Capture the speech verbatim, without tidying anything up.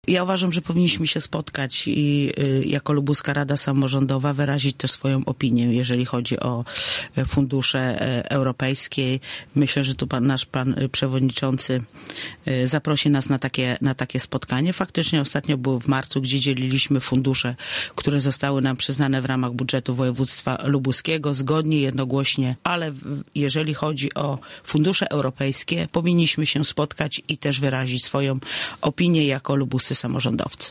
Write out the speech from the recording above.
Ja uważam, że powinniśmy się spotkać i y, jako Lubuska Rada Samorządowa wyrazić też swoją opinię, jeżeli chodzi o fundusze y, europejskie. Myślę, że tu pan, nasz pan y, przewodniczący y, zaprosi nas na takie, na takie spotkanie. Faktycznie ostatnio było w marcu, gdzie dzieliliśmy fundusze, które zostały nam przyznane w ramach budżetu województwa lubuskiego, zgodnie, jednogłośnie, ale w, jeżeli chodzi o fundusze europejskie, powinniśmy się spotkać i też wyrazić swoją opinię jako lubuscy samorządowcy.